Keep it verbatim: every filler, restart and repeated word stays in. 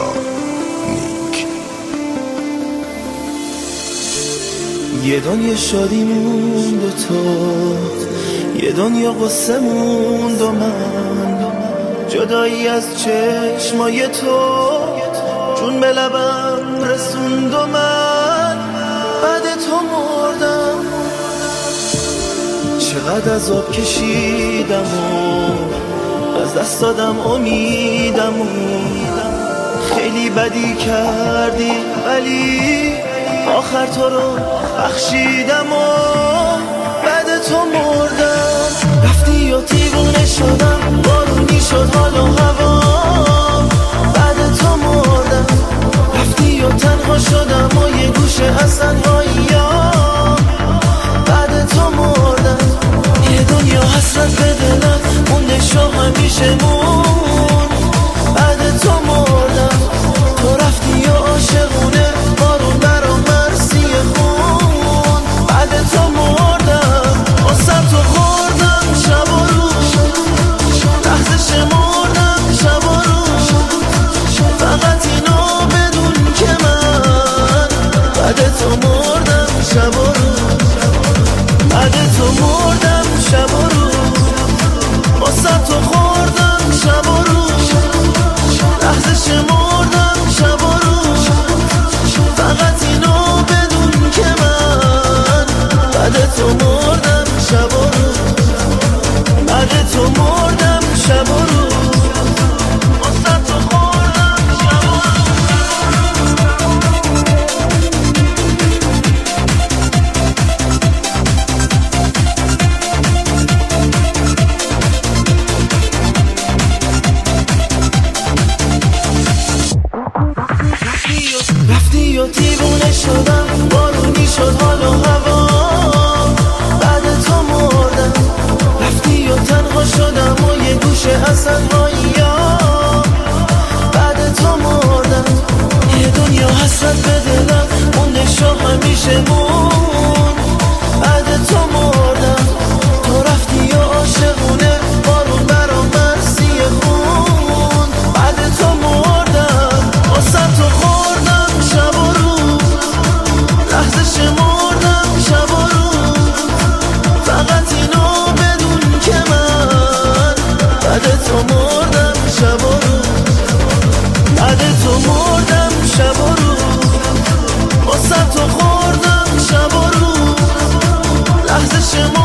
نیک. یه دنیا شادی موند و تو، یه دنیا قصه موند و من، جدایی از چشمای تو جون به لبم رسوند و من بعد تو مردم. چقدر عذاب کشیدم و از دست دادم امیدم و خیلی بدی کردی ولی آخر تو رو بخشیدم و بعد تو مردم. رفتی و دیوونه شدم، بارونی شد حال و هوا بعد تو مردم. رفتی و تنها شدم و یه گوشه از تنهایی بعد تو مردم. یه دنیا حسرت به دلم مونده شو همیشه مون بعد تو مردم. تو رفتی و عاشقونه بارون برام مرسی خون بعد تو مردم. واسه تو خوردم شب و روز، لحظه شمردم شب و روز، فقط اینو بدون که من بعد تو مردم شب و روز، بعد تو مردم شب و روز. واسه تو خوردم شب و روز، لحظه شمردم شب و روز، فقط اینو بدون که من بعد تو مردم شب و روز، بعد تو مردم شب و روز. واسه تو خوردم شب و روز. رفتی و دیوونه شدم، بارونی شد حال و هوا بعد تو مردم. رفتی و تنها شدم و یه گوشه از تنهایی بعد تو مردم. یه دنیا حسرت به دلم مونده شو همیشه مون بعد تو مردم. تو رفتی و عاشقونه بارون برام مرسی خون بعد تو مردم. واسه تو خوردم شب و روز، لحظه شمردم شب و روز، فقط اینو بدون که من بعد تو مردم شب و روز، بعد تو مردم شب و روز. واسه تو خوردم شب و روز، لحظه شمردم